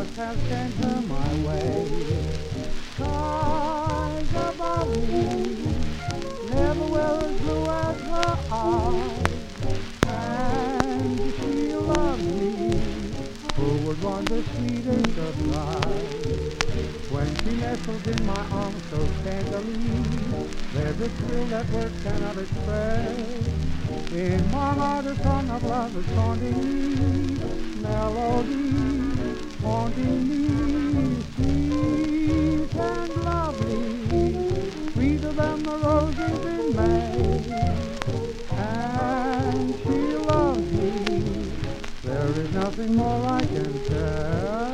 must have sent her my way. Skies above me never were as blue as her eyes, and she loved me, who would want the sweetest of lies. When she nestles in my arms so tenderly, there's a thrill that words cannot express. In my heart a song of love is haunting me, melody haunting me, sweet and lovely, sweeter than the roses in May. And she loves me, there is nothing more I can say.